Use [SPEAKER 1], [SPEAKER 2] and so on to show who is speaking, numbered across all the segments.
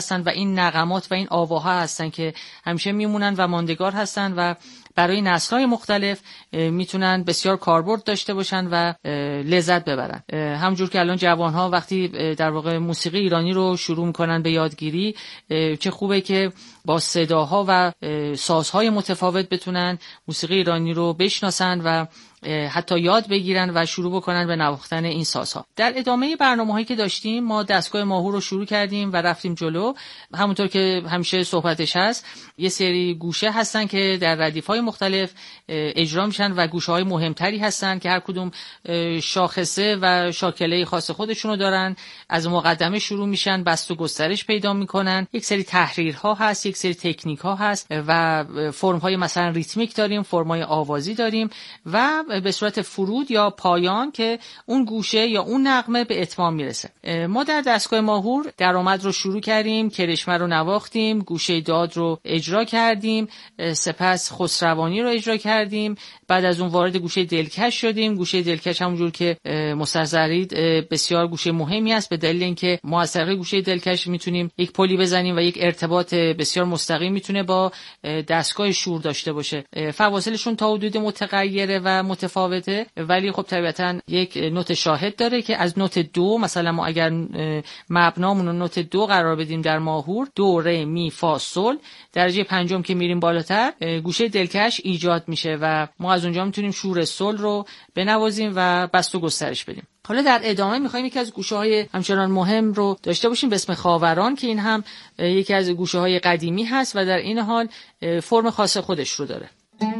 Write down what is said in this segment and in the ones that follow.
[SPEAKER 1] هستن و این نغمات و این آواها هستن که همیشه میمونن و ماندگار هستن و برای نسل‌های مختلف میتونن بسیار کاربرد داشته باشن و لذت ببرن. همونجور که الان جوان‌ها وقتی در واقع موسیقی ایرانی رو شروع میکنن به یادگیری، چه خوبه که با صداها و سازهای متفاوت بتونن موسیقی ایرانی رو بشناسن و حتی یاد بگیرن و شروع بکنن به نواختن این سازها. در ادامه برنامه‌هایی که داشتیم ما دستگاه ماهور رو شروع کردیم و رفتیم جلو. همونطور که همیشه صحبتش هست، یه سری گوشه هستن که در ردیف‌های مختلف اجرا میشن و گوشه‌های مهمتری هستن که هر کدوم شاخصه و شاکله خاص خودشونو دارن. از مقدمه شروع میشن، بسط و گسترش پیدا میکنن. یک سری تحریرها هست، یک سری تکنیک‌ها هست و فرم‌های مثلا ریتمیک داریم، فرم‌های آوازی داریم و به صورت فرود یا پایان که اون گوشه یا اون نغمه به اتمام میرسه. ما در دستگاه ماهور درآمد رو شروع کردیم، کرشمه رو نواختیم، گوشه داد رو اجرا کردیم، سپس خسروانی رو اجرا کردیم. بعد از اون وارد گوشه دلکش شدیم. گوشه دلکش همونجور که مستحضرید بسیار گوشه مهمی است، به دلیل اینکه ما از طریق گوشه دلکش میتونیم یک پلی بزنیم و یک ارتباط بسیار مستقیم میتونه با دستگاه شور داشته باشه. فواصلشون تا حدود متغیره و متفاوته، ولی خب طبیعتا یک نوت شاهد داره که از نوت دو، مثلا ما اگر مبنامون رو نوت دو قرار بدیم در ماهور، دو ره می فا سل، درجه پنجم که میریم بالاتر گوشه دلکش ایجاد میشه و ما از اونجا میتونیم شور سل رو بنوازیم و بسط و گسترش بدیم. حالا در ادامه میخوایم یکی از گوشه‌های همچنان مهم رو داشته باشیم به اسم خاوران که این هم یکی از گوشه‌های قدیمی هست و در این حال فرم خاص خودش رو داره.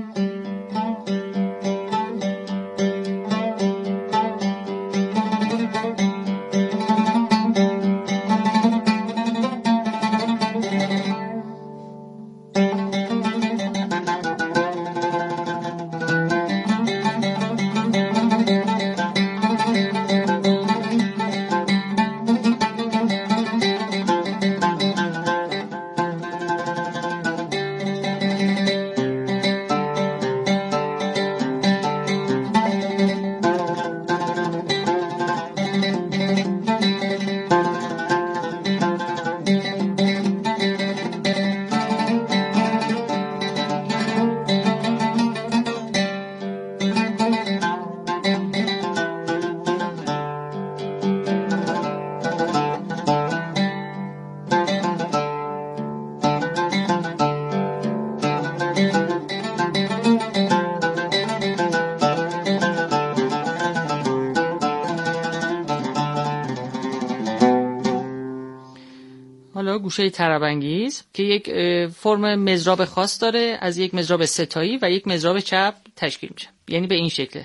[SPEAKER 1] گوشه طرب‌انگیز که یک فرم مضراب خاص داره، از یک مضراب ستایی و یک مضراب چپ تشکیل میشه، یعنی به این شکله،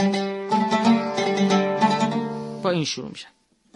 [SPEAKER 1] با این شروع میشه.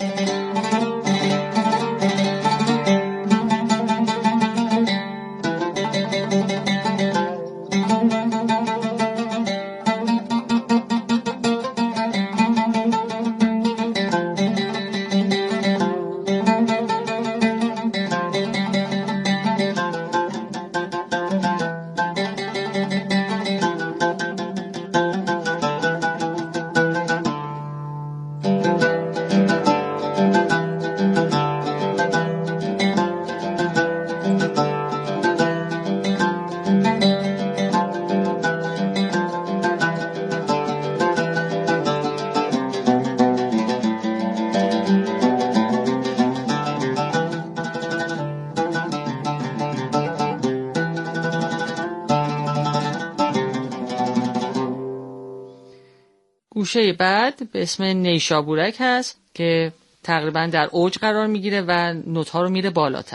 [SPEAKER 1] گوشه بعد به اسم نیشابورک هست که تقریبا در اوج قرار میگیره و نوت‌ها رو میره بالاتر.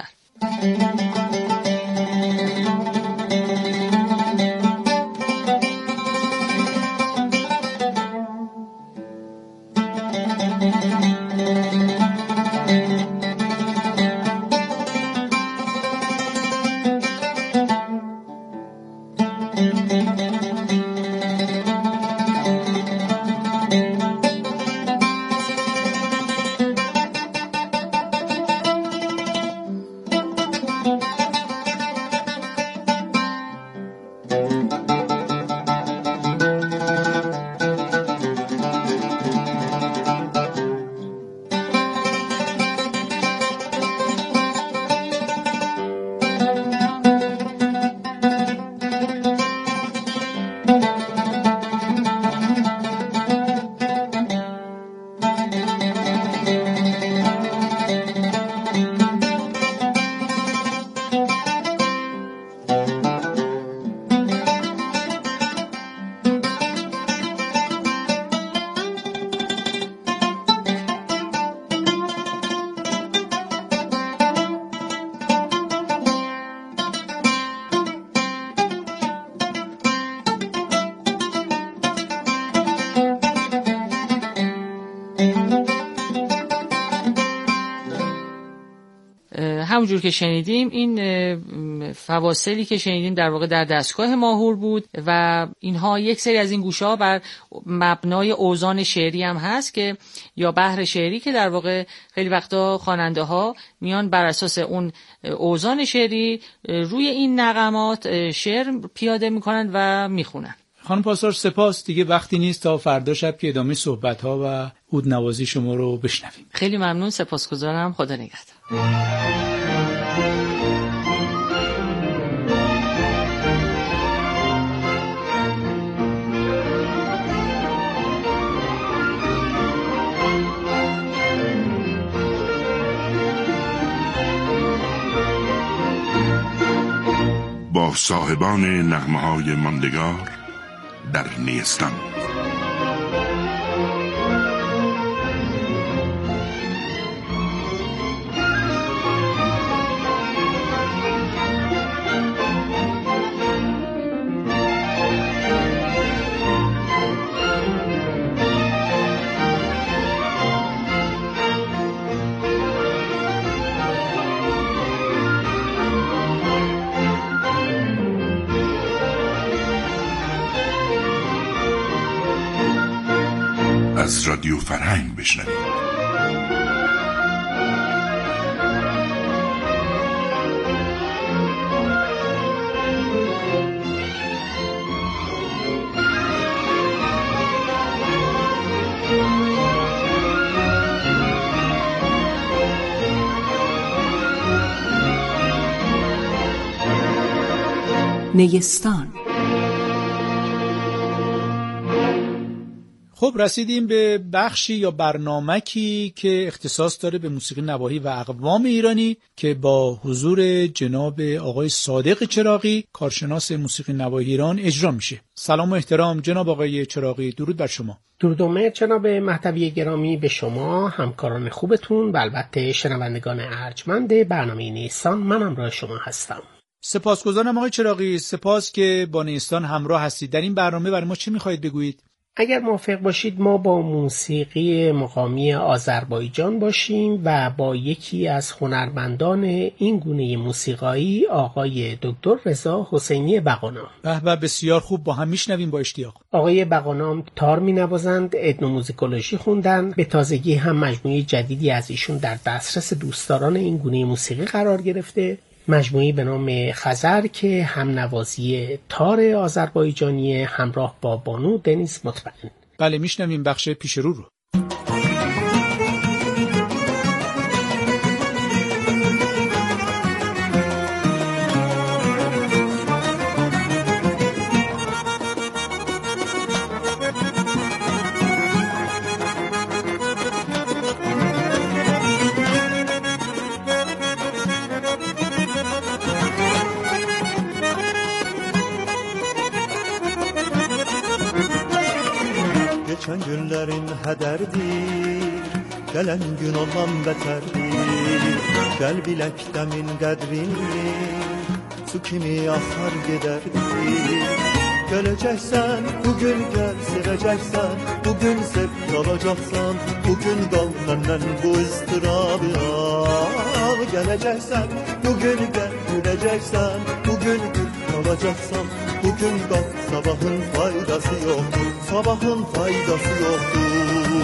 [SPEAKER 1] همونجور که شنیدیم این فواصلی که شنیدیم در واقع در دستگاه ماهور بود و اینها یک سری از این گوشه‌ها بر مبنای اوزان شعری هم هست که یا بحر شعری که در واقع خیلی وقتا خواننده ها میان بر اساس اون اوزان شعری روی این نغمات شعر پیاده میکنن و میخونن.
[SPEAKER 2] خانم پاسدار سپاس، دیگه وقتی نیست تا فردا شب که ادامه صحبت ها و عود نوازی شما رو بشنویم.
[SPEAKER 1] خیلی ممنون، سپاسگزارم، خدا نگهدار.
[SPEAKER 3] با صاحبان نغمه‌های ماندگار در نیستان. از رادیو فرهنگ بشنوید.
[SPEAKER 4] نیستان.
[SPEAKER 2] خب رسیدیم به بخشی یا برنامه‌ای که اختصاص داره به موسیقی نواحی و اقوام ایرانی که با حضور جناب آقای صادق چراغی، کارشناس موسیقی نواحی ایران اجرا میشه. سلام و احترام جناب آقای چراغی، درود بر شما.
[SPEAKER 5] درود و مهر جناب مهدوی گرامی به شما، همکاران خوبتون و البته شنوندگان ارجمند برنامه نیستان. من همراه شما هستم.
[SPEAKER 2] سپاسگزارم آقای چراغی، سپاس که با نیستان همراه هستید. در این برنامه برای ما چه می‌خواید بگویید؟
[SPEAKER 5] اگر موافق باشید ما با موسیقی مقامی آذربایجان باشیم و با یکی از هنرمندان این گونه موسیقایی آقای دکتر رضا حسینی بقانام.
[SPEAKER 2] به بسیار خوب، با هم میشنویم با اشتیاق.
[SPEAKER 5] آقای بقانام تار مینوازند، اتنوموزیکولوژی خوندن، به تازگی هم مجموعه جدیدی از ایشون در دسترس دوستداران این گونه موسیقی قرار گرفته، مجموعی به نام خزر که هم نوازی تار آذربایجانی همراه با بانو دنیز مطمئن.
[SPEAKER 2] بله میشنویم بخش پیش رو.
[SPEAKER 6] Geçen günlerin hederdir, gelen gün olan beterdir. Gel bilek demin kadrini, su kimi akar giderdir. Geleceksen bugün gel, seveceksen bugün sev, kalacaksan bugün kal, benden bu ıstırabı al. Geleceksen bugün gel, güleceksen bugün gül, kalacaksan bugün kal, sabahın faydası yoktur, sabahın faydası yoktur.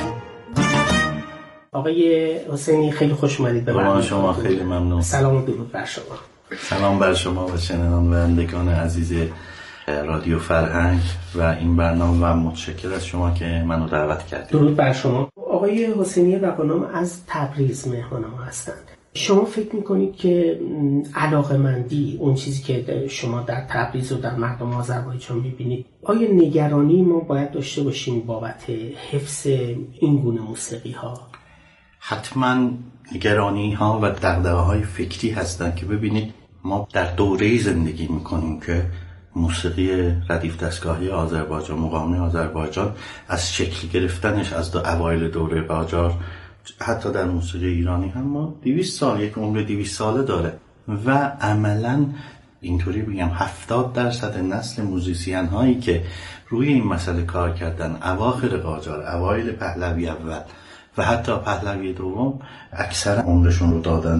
[SPEAKER 5] آقای حسینی خیلی خوش اومدید به برنامه
[SPEAKER 7] شما. خیلی ممنون.
[SPEAKER 5] سلام و درود بر شما.
[SPEAKER 7] سلام بر شما و شنوندگان عزیز رادیو فرهنگ و این برنامه و متشکر از شما که منو دعوت کردید.
[SPEAKER 5] درود بر شما. آقای حسینی بقانام از تبریز مهمان ما هستند. شما فکر میکنید که علاقه‌مندی، اون چیزی که شما در تبریز و در مردم آذربایجان میبینید، آیا نگرانی ما باید داشته باشیم بابت حفظ این گونه موسیقی ها؟
[SPEAKER 7] حتما نگرانی ها و دغدغه های فکری هستند که ببینید ما در دوره‌ای زندگی میکنیم که موسیقی ردیف دستگاهی آذربایجان، مقامی آذربایجان از شکل گرفتنش از اوایل دوره قاجار حتی در موسیقی ایرانی هم ما 200 سال، یک عمر 200 ساله داره و عملاً اینطوری بگم 70% نسل موزیسین هایی که روی این مسئله کار کردن اواخر قاجار، اوایل پهلوی اول و حتی پهلوی دوم، اکثر عمرشون رو دادن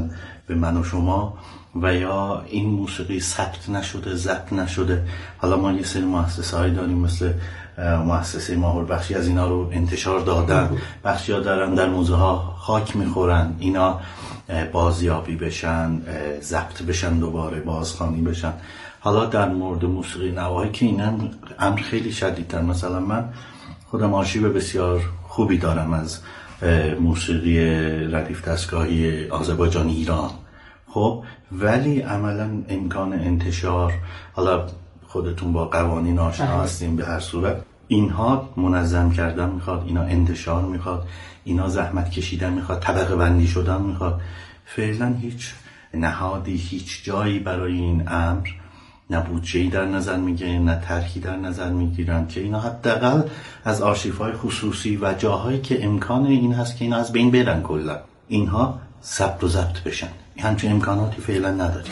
[SPEAKER 7] به من و شما و یا این موسیقی ثبت نشده، ضبط نشده. حالا ما یه سری مؤسسه‌ای داریم مثل مؤسسه ماهور، بخشی از اینا رو انتشار دادن، بخشی ها دارن در موزه ها خاک میخورن، اینا بازیابی بشن، ضبط بشن، دوباره بازخوانی بشن. حالا در مورد موسیقی نواحی که این امر خیلی شدیدتر، مثلا من خودم آرشیو بسیار خوبی دارم از موسیقی ردیف دستگاهی آذربایجان ایران، خب ولی عملا امکان انتشار، حالا خودتون با قوانین آشنا هستیم، به هر صورت اینها منظم کردن میخواد، اینا انتشار میخواد، اینا زحمت کشیدن میخواد، طبقه بندی شدن میخواد. فعلا هیچ نهادی، هیچ جایی برای این امر نه بودجه‌ای در نظر میگیرن، نه طرحی در نظر میگیرن که اینا حداقل از آرشیوهای خصوصی و جاهایی که امکان این هست که اینا از بین برن کلا، اینها ثبت و ضبط بشن. همچین امکاناتی فعلا نداریم.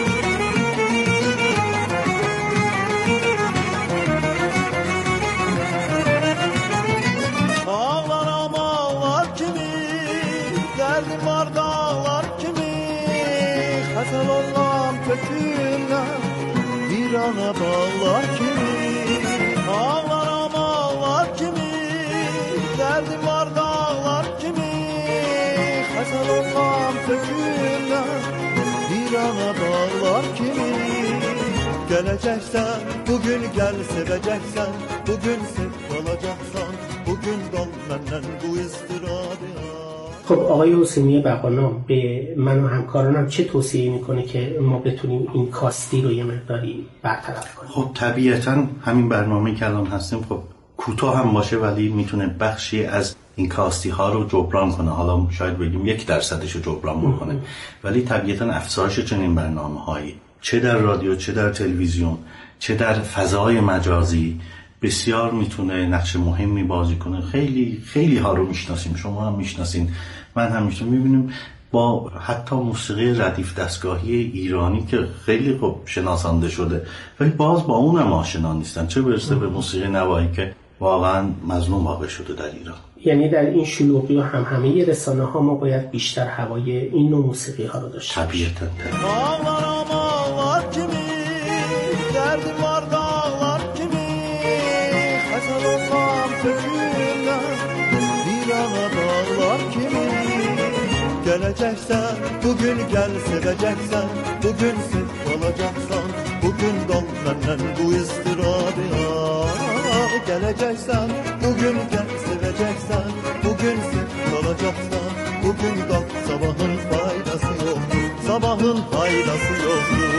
[SPEAKER 6] Virana bağlar kimi, ağlaram ağlar kimi, derdim var dağlar kimi, xəsəl olmam tökündən, virana bağlar kimi. Gələcəksən, bugün gəl sevəcəksən, bugün sev qalacaqsan, bugün qal məndən bu istiradi.
[SPEAKER 5] خب آقای حسینی بقانام به من و همکارانم چه توصیه میکنه که ما بتونیم این کاستی رو یه مقداری برطرف کنیم؟
[SPEAKER 7] خب طبیعتا همین برنامه‌ای که الان هستیم خب کوتاه هم باشه ولی میتونه بخشی از این کاستی ها رو جبران کنه. حالا شاید بگیم 1% رو جبران بکنه، ولی طبیعتا افزایش چنین برنامه‌هایی چه در رادیو، چه در تلویزیون، چه در فضای مجازی بسیار میتونه نقش مهمی بازی کنه. خیلی خیلی ها رو میشناسیم، شما هم میشناسین، من هم میشناسم، میبینیم با حتی موسیقی ردیف دستگاهی ایرانی که خیلی خوب شناسانده شده ولی باز با اون هم آشنا نیستن، چه برسه به موسیقی نواحی که واقعا مظلوم واقع شده در ایران.
[SPEAKER 5] یعنی در این شلوغی و همه رسانه ها ما باید بیشتر هوای این نوع موسیقی ها رو داشته باشیم.
[SPEAKER 7] طبیعتاً
[SPEAKER 6] Gələcəksən, bugün gəl sevəcəksən, bugün sev qalacaqsan, bugün qal məndən bu istiradiya. Gələcəksən, bugün gəl sevəcəksən, bugün sev qalacaqsan, bugün qal, sabahın faydası yoxdur, sabahın faydası yoxdur.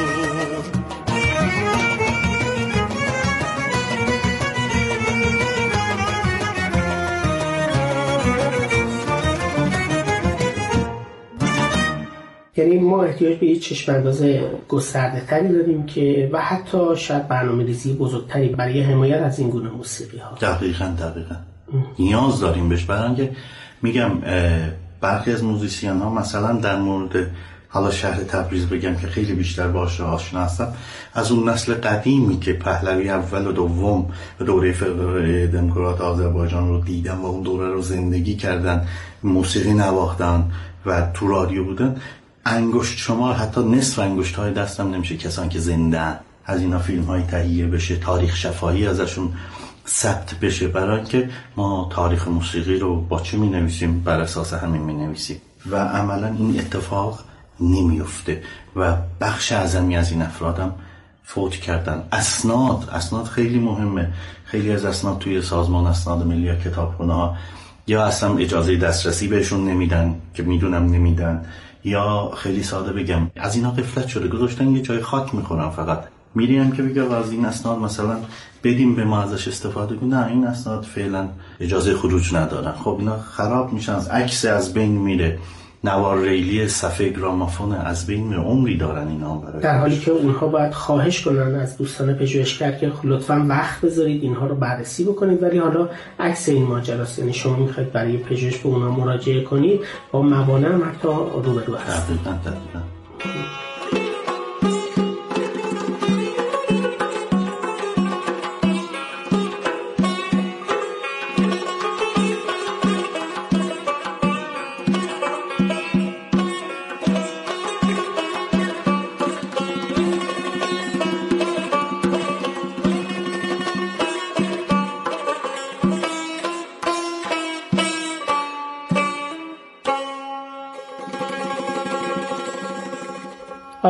[SPEAKER 5] یعنی ما احتیاج به یک چشم‌انداز گسترده تری داریم که و حتی شاید برنامه‌ریزی بزرگتری برای حمایت از این گونه موسیقی ها.
[SPEAKER 7] دقیقاً نیاز داریم بهش. برای اینکه میگم برخی از موزیسین ها مثلا در مورد حالا شهر تبریز بگم که خیلی بیشتر باهاش آشنا هستم، از اون نسل قدیمی که پهلوی اول و دوم و دوره دموکرات آذربایجان رو دیدن و اون دوره رو زندگی کردن، موسیقی نواختن و تو رادیو بودن، انگشت شمار، حتی نصف انگشت های دستم نمیشه کسان که زنده از اینا فیلم های تهیه بشه، تاریخ شفاهی ازشون ثبت بشه. برای اینکه ما تاریخ موسیقی رو با چه می نویسیم؟ بر اساس همین می نویسیم و عملا این اتفاق نمیفته و بخش اعظمی از این افرادم فوت کردن. اسناد خیلی مهمه. خیلی از اسناد توی سازمان اسناد ملی یا کتابخونه ها یا اصلا اجازه دسترسی بهشون نمیدن که میدونم نمیدن، یا خیلی ساده بگم از اینا غفلت شده، گذاشتن یه جای خاک میخورن. فقط میریم که بگم از این اسناد مثلا بدیم به ما ازش استفاده کنیم، نه این اسناد فعلا اجازه خروج ندارن. خب اینا خراب میشن، عکس از بین میره، نوار ریلی صفحه گرامافون از بین میره، عمری دارن اینا برای
[SPEAKER 5] در حالی که اونها باید خواهش کنن از دوستان پژوهشگر که لطفاً وقت بذارید اینها رو بررسی بکنید، ولی حالا عکس این ماجراست. یعنی شما میخواید برای پژوهش به اونها مراجعه کنید، با موانع هم حتی روبرو هستید.
[SPEAKER 7] دقیقاً.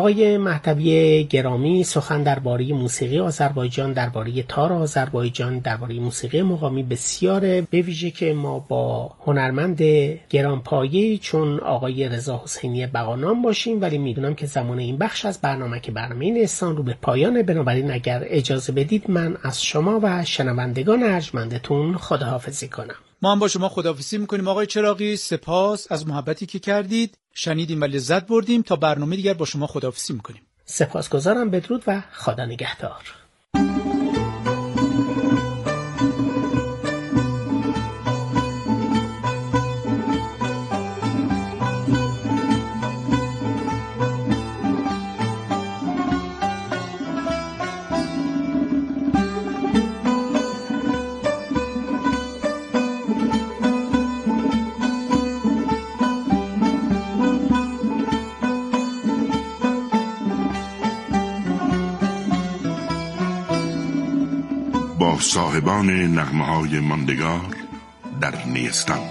[SPEAKER 5] آقای مهدوی گرامی سخن درباره موسیقی آذربایجان، درباره تار آذربایجان، درباره موسیقی مقامی بسیاره، به ویژه که ما با هنرمند گرانپایه‌ای چون آقای رضا حسینی بقانام باشیم، ولی میدونم که زمان این بخش از برنامه که برنامه نیستان رو به پایان، بنابراین اگر اجازه بدید من از شما و شنوندگان ارجمندتون خداحافظی کنم.
[SPEAKER 2] ما هم با شما خداحافظی میکنیم آقای چراغی. سپاس از محبتی که کردید، شنیدیم و لذت بردیم. تا برنامه دیگر با شما خداحافظی میکنیم.
[SPEAKER 5] سپاسگزارم. بدرود و خدا نگهدار.
[SPEAKER 3] صاحبان نغمه‌های ماندگار در نیستان.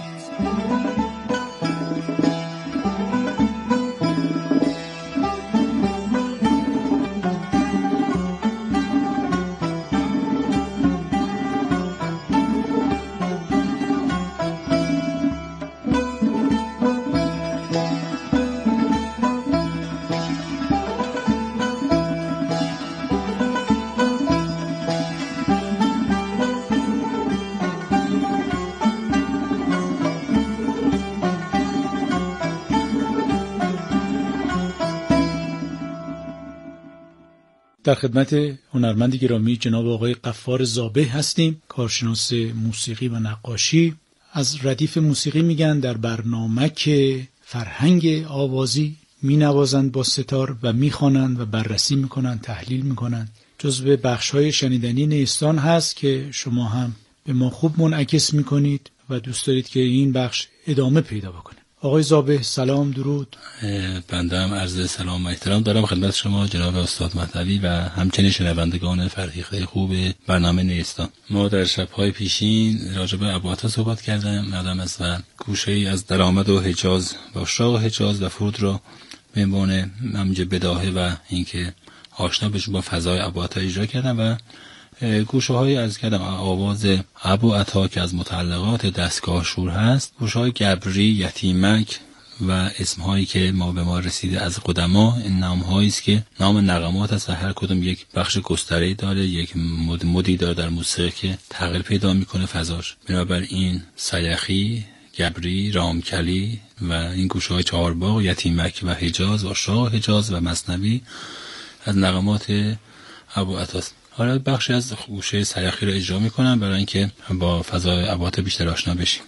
[SPEAKER 2] در خدمت هنرمند گرامی جناب آقای غفار زابه هستیم، کارشناس موسیقی و نقاشی. از ردیف موسیقی میگن در برنامه که فرهنگ آوازی مینوازند با ستار و میخوانند و بررسی میکنند، تحلیل میکنند. جزو بخش‌های شنیدنی نیستان هست که شما هم به ما خوب منعکس میکنید و دوست دارید که این بخش ادامه پیدا بکنه. آقای زابه سلام، درود.
[SPEAKER 8] بنده هم عرض سلام و احترام دارم خدمت شما جناب استاد مهدوی و همچنین شنوندگان فرهیخته خوب برنامه نیستان. ما در شب‌های پیشین راجع به ابوعطا صحبت کردم، آدم است و گوشه‌ای از درآمد و حجاز و اشراق حجاز و فرود را به عنوان همینجا بداهه و اینکه آشنا بشیم با فضای ابوعطا اجرا کردم و گوشه‌های از کردم آواز ابوعطا که از متعلقات دستگاه شور هست، گوشه‌های گبری، یتیمک و اسمهایی که ما به ما رسیده از قدما، این نام‌هایی است که نام نغمات است و هر کدوم یک بخش گستره‌ای داره، یک مدی داره در موسیقی که تغییر پیدا میکنه فضاش. بنابراین سیخی، گبری، رامکلی و این گوشه‌های چهارباغ، یتیمک و حجاز و اشراق حجاز و مثنوی از نغمات ابوعطا است. حالا بخشی از گوشه سیخی رو اجرا میکنم برای اینکه با فضای ابوعطا بیشتر آشنا بشیم.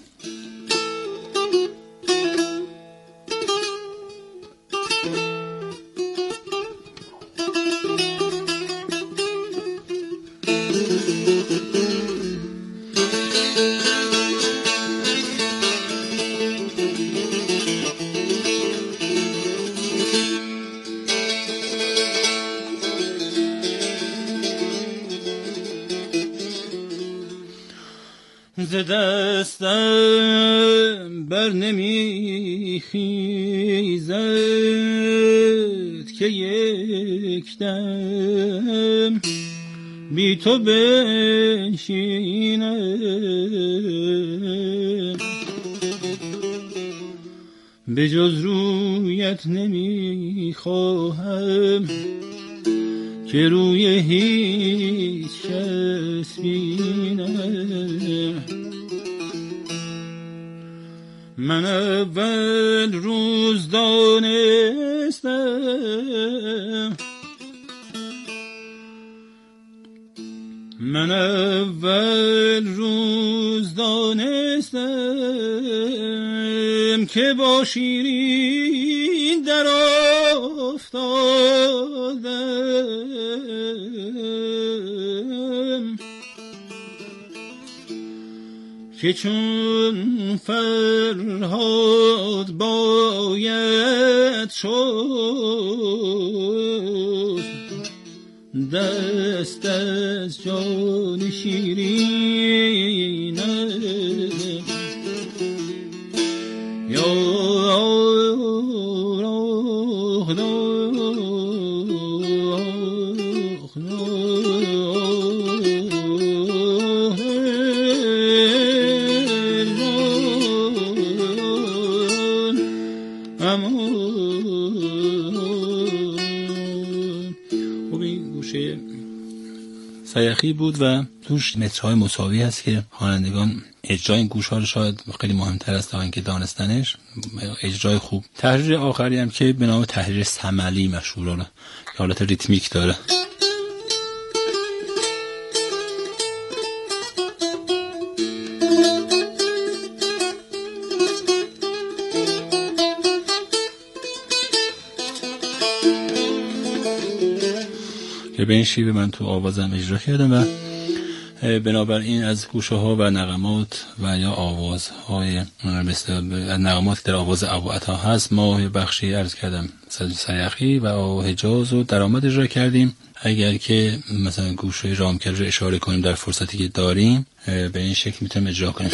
[SPEAKER 8] ز دستم بر نمی خیزد که یک دم بی تو بنشینم، به جز رویت نمی خواهم که روی هیچ کس بینم. من اول روز دانستم، من اول روز دانستم که با شیرین در افتادم، که چون فرهاد باید شد دست از جان شیرینم. یا گوشه سیخی بود و توش مترهای مساوی هست که خوانندگان اجرای این گوش ها رو شاید خیلی مهمتر است تا اینکه دانستنش، اجرای خوب. تحریر آخری هم که به نام تحریر سملی مشهوره که حالت ریتمیک داره. که به این شیوه من تو آوازم اجرا کردم و بنابراین از گوشه ها و نغمات و یا آوازهای مثل نغمات در آواز ابوعطا هست ما یه بخشی عرض کردم سیخی و حجاز رو درآمد اجرا کردیم. اگر که مثلا گوشه رامکر رو اشاره کنیم در فرصتی که داریم به این شکل میتونیم اجرا کنیم.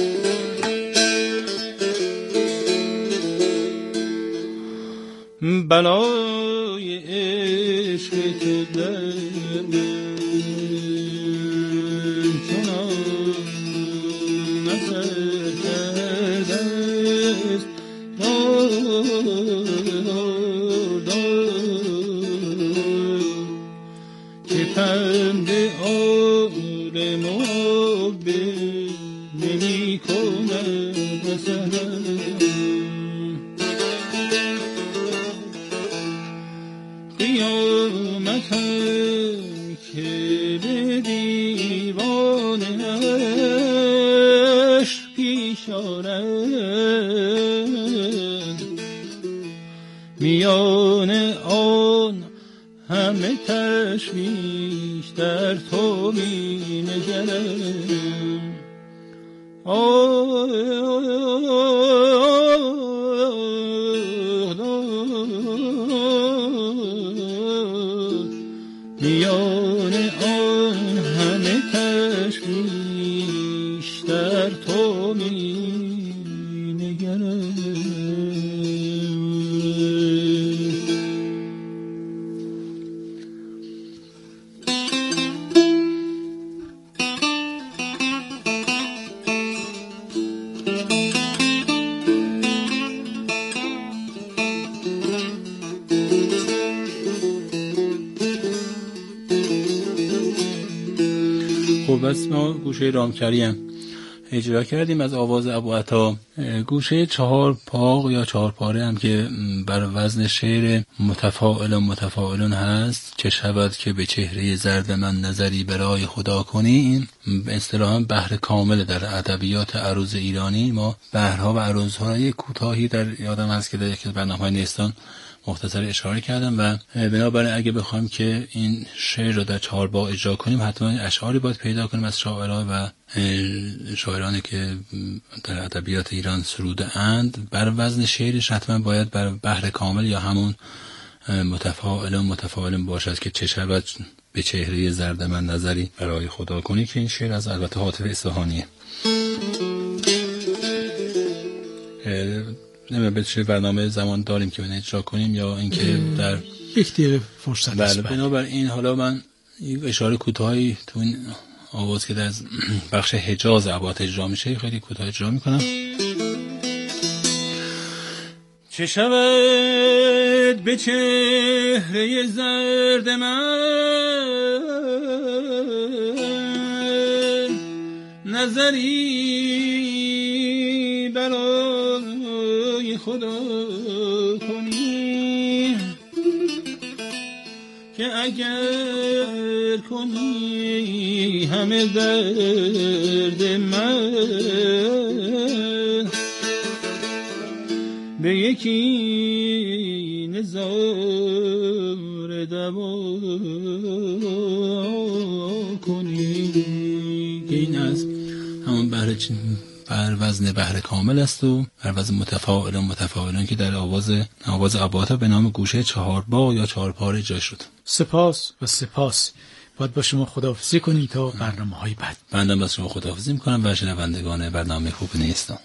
[SPEAKER 8] بلای عشق تو در میان آن همه تشویش در تو می نگرم. میان آن همه تشویش در تو می نگرم. بس ما گوشه رامکری هم اجرا کردیم از آواز ابوعطا. گوشه چهار پاق یا چهار پاره هم که بر وزن شعر متفاعلون هست. چه شود که به چهره زرد من نظری برای خدا کنی، این به اصطلاح بحر کامل در ادبیات عروض ایرانی. ما بحرها و عروضها را یک کوتاهی در یادم هست که در یکی از برنامه‌های نیستان مختصر اشاره کردم و بنابراین اگه بخوایم که این شعر رو در چهار با اجرا کنیم حتما اشعاری باید پیدا کنیم از شاعران و شاعرانی که در ادبیات ایران سروده اند. بر وزن شعرش حتما باید بر بحر کامل یا همون متفاعلون باشد که چه شود به چهره زرد من نظری برای خدا کنی، که این شعر از البته حاطب اصفهانیه. نمیدونم به چه برنامه زمان داریم که بنا اجرا کنیم یا اینکه در
[SPEAKER 2] یک دقیقه فرصت است.
[SPEAKER 8] بنابراین حالا من اشاره کوتاهی تو این آواز که در بخش حجاز ابوعطا اجرا میشه خیلی کوتاه اجرا میکنم. چه شود به چهره زرد من نظری برای خدا کنی، که اگر کنی همه درد من به یکی نظاره دوا کنی. که این از همون بر وزن بحر کامل است و بر وزن متفاعلون که در آواز ابوعطا به نام گوشه چهار با یا چهار پاره اجرا شد.
[SPEAKER 2] سپاس باید با شما خداحافظی کنیم تا برنامه‌های بعد.
[SPEAKER 8] بنده با شما خداحافظی می‌کنم و شنوندگان برنامه خوب نیستم.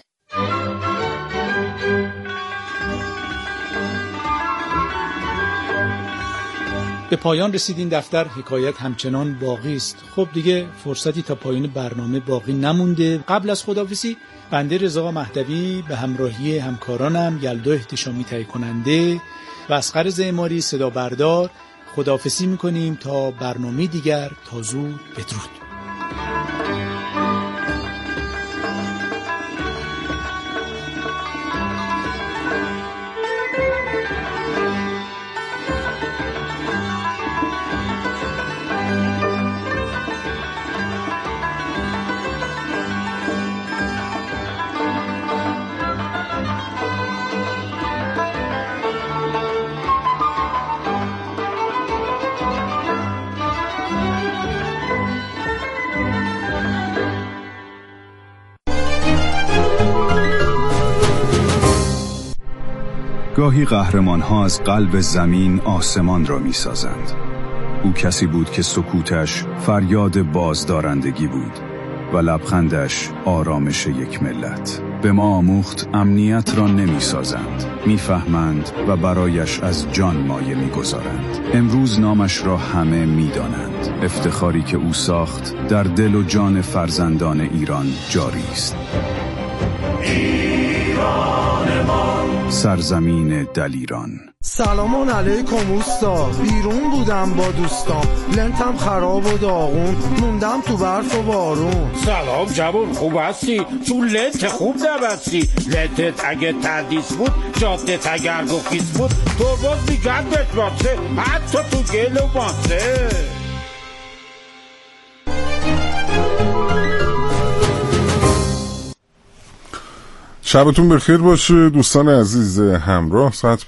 [SPEAKER 2] به پایان رسیدین دفتر حکایت همچنان باقی است. خب دیگه فرصتی تا پایان برنامه باقی نمونده. قبل از خداحافظی بنده رضا مهدوی به همراهی همکارانم یلدا احتشامی تهیه کننده و اصغر زعماری صدا بردار خداحافظی میکنیم تا برنامه دیگر. تا زود، بدرود.
[SPEAKER 9] گاهی قهرمان‌ها از قلب زمین آسمان را می‌سازند. او کسی بود که سکوتش فریاد بازدارندگی بود و لبخندش آرامش یک ملت. به ما آموخت امنیت را نمی‌سازند، می‌فهمند و برایش از جان مایه می‌گذارند. امروز نامش را همه می‌دانند. افتخاری که او ساخت در دل و جان فرزندان ایران جاری است. سرزمین دلیران.
[SPEAKER 10] سلام علیکم اوستا، بیرون بودم با دوستام، لنتم خراب و داغون، موندم تو برف و بارون.
[SPEAKER 11] سلام جوان، خوب هستی؟ چون لنت خوب نبستی. لنتت اگه تردیس بود، جادت اگر گفیس بود، تو باز میگردت باسه، حتی تو گل و باسه.
[SPEAKER 12] شبتون بخیر باشه دوستان عزیز همراه. ساعت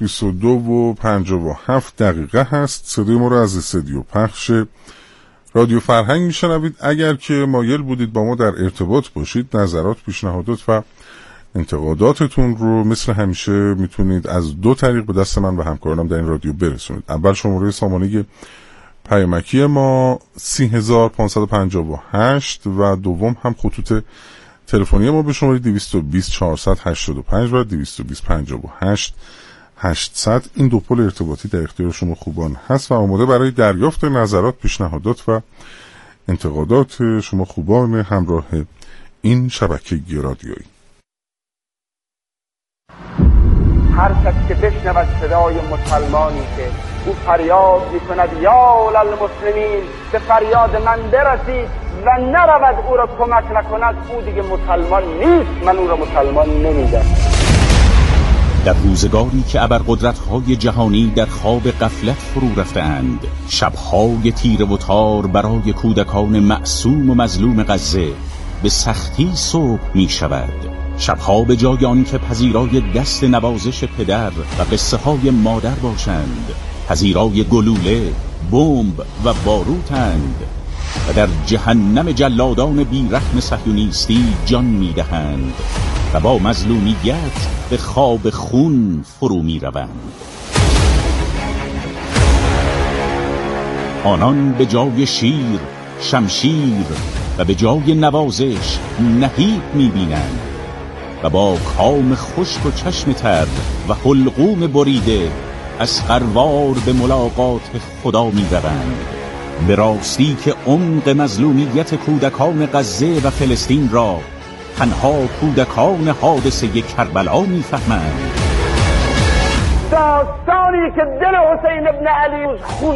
[SPEAKER 12] 22:57 هست. صدای ما رو از استودیو پخش رادیو فرهنگ میشنوید. اگر که مایل بودید با ما در ارتباط باشید، نظرات، پیشنهادات و انتقاداتتون رو مثل همیشه میتونید از دو طریق به دست من و همکارانم در این رادیو برسونید. اول شماره سامانه پیامکی ما 30558 و دوم هم خطوط تلفنی ما به شماره 220 485 و 220 58 800. این دو پل ارتباطی در اختیار شما خوبان هست و آماده برای دریافت نظرات، پیشنهادات و انتقادات شما خوبان همراه این شبکه رادیویی.
[SPEAKER 13] هر کس که بشنود صدای مسلمانی که او فریاد میکند یا للمسلمین، به فریاد من برسید و نرود او را کمک نکند، او دیگه مسلمان نیست، من او را مسلمان نمیدم.
[SPEAKER 14] در روزگاری که ابرقدرت‌های جهانی در خواب غفلت فرو رفتند، شب‌های تیره و تار برای کودکان معصوم و مظلوم غزه به سختی صبح می‌شود. شب‌ها به جای آنکه پذیرای دست نوازش پدر و قصه‌های مادر باشند، پذیرای گلوله، بمب و باروتند و در جهنم جلادان بیرحم صهیونیستی جان می‌دهند و با مظلومیت به خواب خون فرو می‌روند. آنان به جای شیر، شمشیر و به جای نوازش نهیب می‌بینند و با کام خشک و چشم تر و حلقوم بریده از قروار به ملاقات خدا می‌روند. به راستی که عمق مظلومیت کودکان غزه و فلسطین را تنها کودکان حادثه کربلا می‌فهمند.
[SPEAKER 13] داستانی که دل حسین ابن علی خون